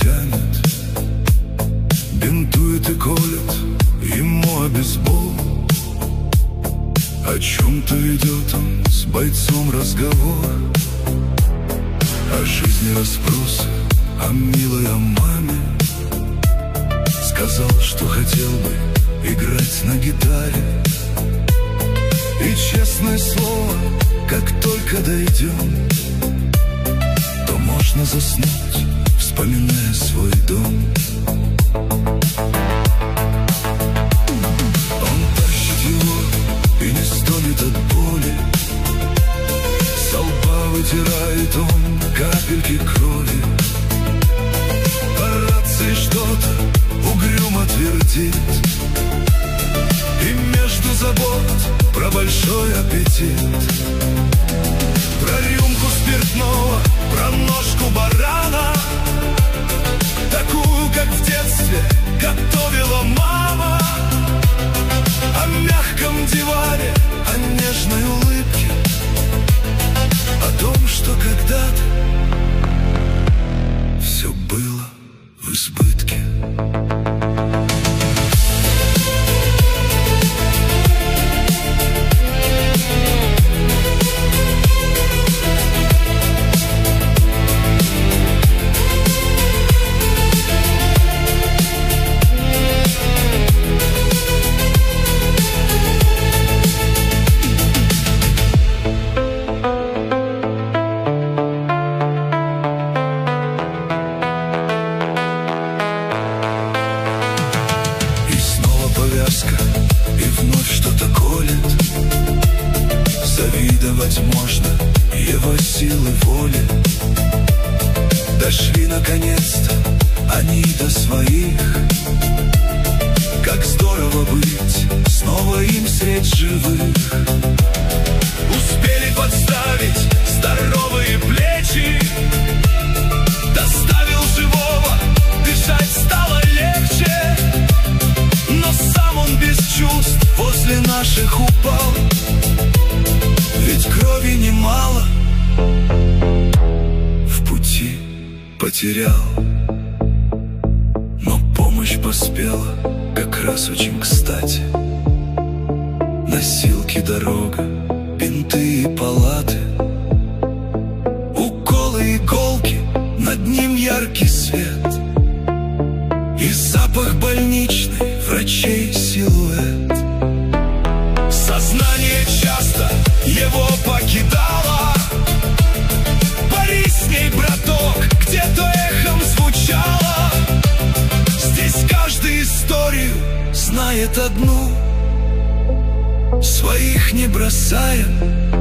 тянет, бинтует и колет ему обезбол. О чем-то идет он с бойцом разговор, о жизни расспросы, о милой, о маме. Сказал, что хотел бы играть на гитаре. И честное слово, как только дойдем, то можно заснуть, вспоминая свой дом. Он тащит его и не стонет от боли, со лба вытирает он капельки крови. По рации что-то угрюмо твердит, и между забот про большой аппетит, про рюмку спиртного, про ножку барана, такую, как в детстве готовила мама. О мягком диване, о нежной улыбке, о том, что когда-то все было в избытке. И вновь что-то колет. Завидовать можно его силы воли. Дошли наконец-то они до своих. Как здорово быть снова им средь живых. Успели подставить здоровые плечи. Доставил живого, дышать стало легче. Но сам он без чувств возле наших упал. Ведь крови немало в пути потерял. Но помощь поспела как раз очень кстати. Носилки, дорога, бинты и палаты, уколы, иголки, над ним яркий свет и запах больничный, врачей силуэт. Сознание часто его покидало. Пари с ней, браток, где-то эхом звучало. Здесь каждый историю знает одну. Своих не бросаем,